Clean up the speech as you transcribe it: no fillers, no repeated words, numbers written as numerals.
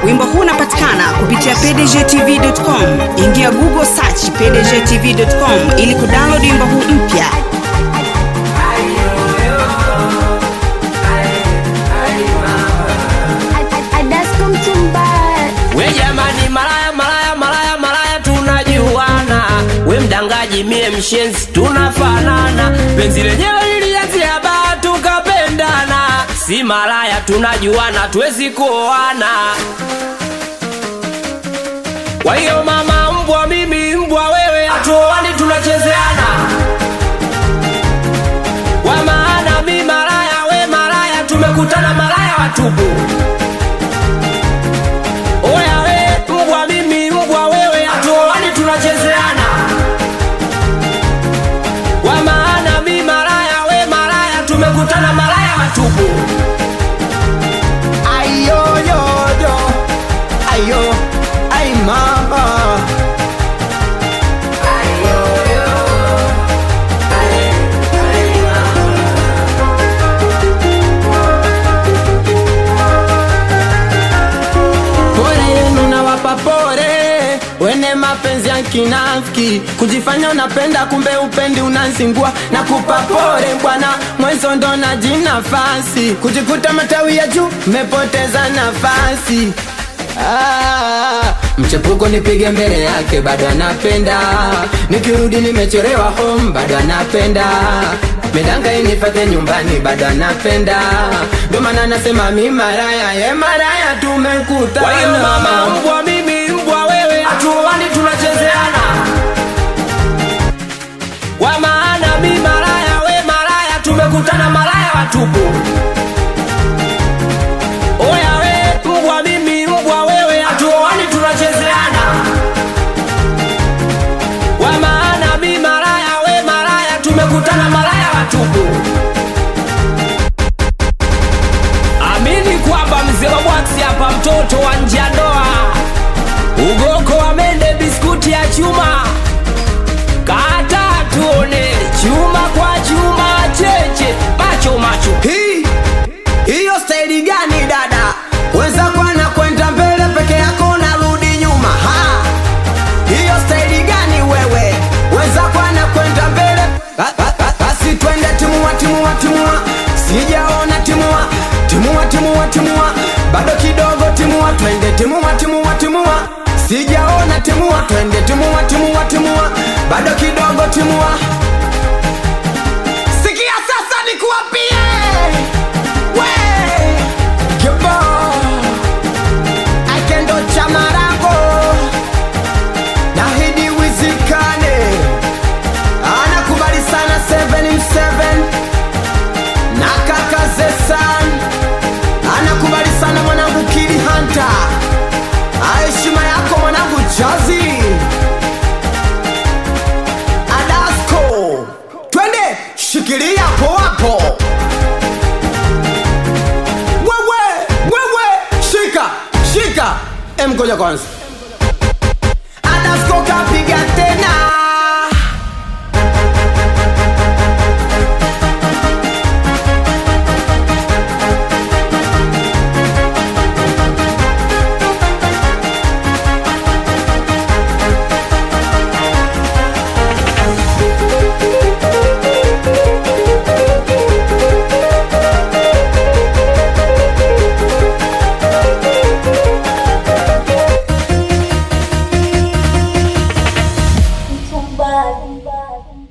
Wimbo huu unapatikana kupitia pdgtv.com. Ingia Google search pdgtv.com ili kudownload wimbo huu mpya. We jamani, malaya tunajuana. We mdangaji mie mshenzi tunafanana. Penzi lenyewe lilianzia baa tukapendana. Si malaya tunajuana, tuwezi kuoana. Kwa hiyo mama mbwa mimi mbwa wewe, hatuoani tunachezeana. Kwa maana mi malaya we malaya, tumekutana malaya watupu. Oya we mbwa mimi mbwa wewe, hatuoani tunachezeana. Kwa maana mi malaya we malaya, tumekutana malaya watupu. Ayo yo yo, ayo, ay mama. Ayo yo, ay mama. Pole yenu na wapa pole, wene mapenzi ya kinafiki. Kujifanya unapenda kumbe upendi unazingua. Na kupa pole bwana, mwenzo ndo na jinafasi. Kujikuta matawi ya juu, mepoteza nafasi. Mchepuko nipige mbele yake bado anapenda. Nikirudi nimechorewa home bado anapenda. Medanga inifate nyumbani bado anapenda. Ndo maana nasema mi maraya, ye maraya tumekutana. Kwa hiyo mama mbwa mimi mbwa wewe, hatuoani tunachezeana. Kwa maana mi malaya we malaya, tumekutana malaya watupu. Oya we mbwa mimi mbwa wewe, hatuoani tunachezeana. Kwa maana mi malaya we malaya, tumekutana malaya watupu. Amini kwamba mzee wa bwaksi hapa, mtoto wa nje ya ndoa. Ugoko wa mende biskuti ya chuma. Kata tuone chuma kwa chuma, cheche macho macho. Hiyo staili gani dada? Weza kwa na kwenda mbele peke yako narudi nyuma. Hiyo staili gani wewe? Weza kwa na kwenda mbele. Basi twende timua. Sijaona timua. Bado kidogo timua, twende timua. Sijaona timua, twende timua. Bado kidogo timua. Sikia sasa nikuapie. Akendo cha Marango Nahidi Wizikane anakubali sana 7M7 na kaka Zesan anakubali sana mwanangu Kili Hunter. Heshima yako mwanangu Jazi Adasko. Twende shikilia hapo. Shika ngoja kwanza. Adasko kapiga tena. Bye.